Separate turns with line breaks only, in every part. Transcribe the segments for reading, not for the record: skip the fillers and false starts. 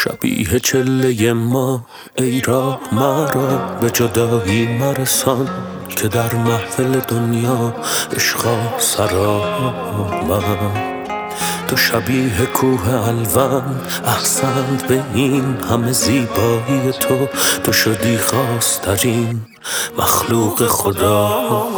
شبیه چله ما ای راه مرا به جدایی مرسان که در محفل دنیا عشقا سرا من. تو شبیه کوه الوان احسنت به این همه زیبایی تو شدی خواسترین مخلوق خدا.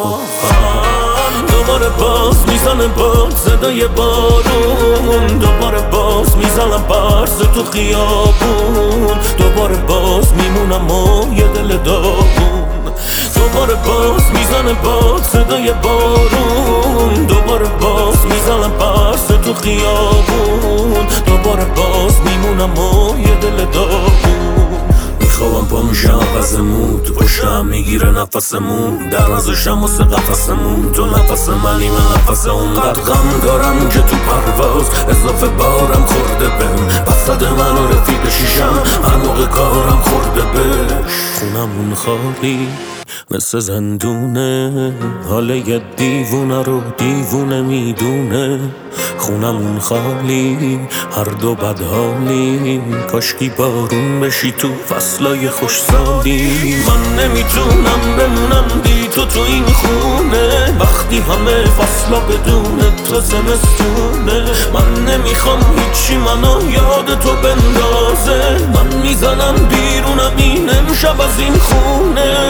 دوباره باز میزنه باد صدای بارون، دوباره باز میزنم برز تو خیابون، دوباره باز میمونم و یه دل داغون. دوباره باز میزنه باد صدای بارون، دوباره باز میزنم برز تو خیابون، دوباره باز میمونم و یه دل داغون. میخوام پا میشم عوضمون، تو پشتم میگیره نفسمون، در نزشم واسه قفسمون، تو نفس منی من نفس اونقدر غم دارم که تو پرواز اضافه بارم خورده بهم، وسط من و رفیق شیشم هر موقع کارم خورده بهش. خونمون خالی مثل زندونه، حال یه دیوونه رو دیوونه میدونه. خونمون خالی هر دو بدحالی، کاشکی بارون بشی تو فصلای خوشسالی. من نمیتونم بمونم بی تو این خونه، وقتی همه فصلا بدون تو زمستونه. من نمیخوام هیچی منو یاد تو بندازه، من میزنم بیرونم این امشب از این خونه.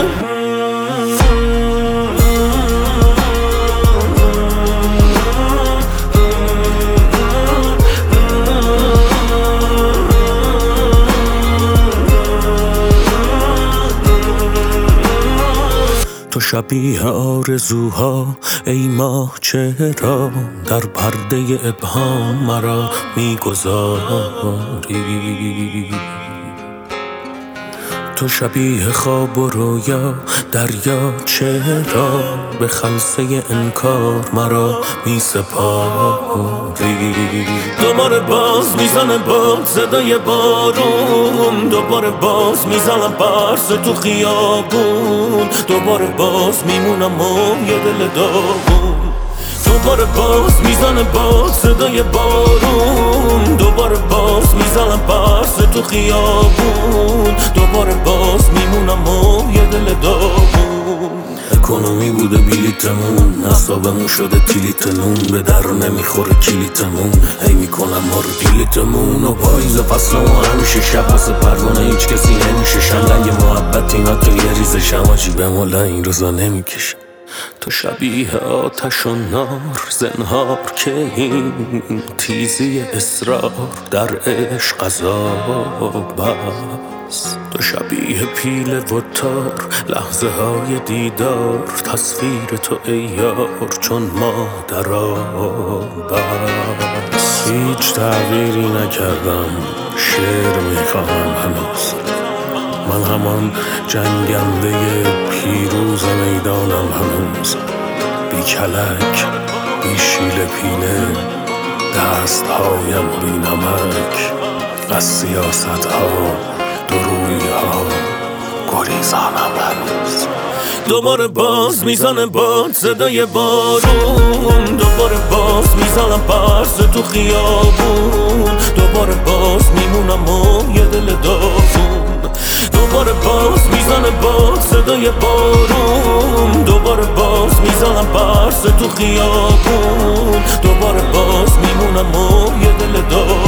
تو شبیه آرزوها ای ماه چرا در پرده ابهام مرا میگذاری. تو شبیه خواب و رویا دریا چرا به خلسه انکار مرا میسپاری. دوباره باز میزنه باد صدای بارون، دوباره باز میزنم برس تو خیابون، دوباره باز میمونم و یه دل داغون. دوباره باز میزنه باد صدای بارون، دوباره باز میزنم برس تو خیابون، دوباره باز میمونم و یه دل داغون. اکونومی بوده بلیتمون، حسابمون شده تیلیتمون، به در نمیخوره کلیتمون، هی میکنم ما رو دیلیتمون. و پاییز فصلمون همیشه شب واسه پروانه هیچ کسی نمیشه شنگ محبت اینا تو یه ریزشم، آجی به مولا این روزا نمیکشه. تو شبیه آتش و نار زنهار که این تیزی اصرار در عشق عذاب است. تو شبیه پیله و تار لحظه های دیدار، تصویر تو ای یار چون ما در آب است. هیچ تغییری نکردم شعر میخوام هنوز، من همان جنگنده پیروز میدانم هنوز. بی کلک بی شیله پیله دستهایم بی نمک، از سیاست ها دروی ها گریزانم هنوز. دوباره باز میزنه باد صدای بارون، دوباره باز میزنم برس تو خیابون، دوباره باز میمونم و یه دل داغون. دوباره باز میزنه باد صدای بارون، دوباره باز میزنم برس تو خیابون، دوباره باز میمونم و یه دل داغون.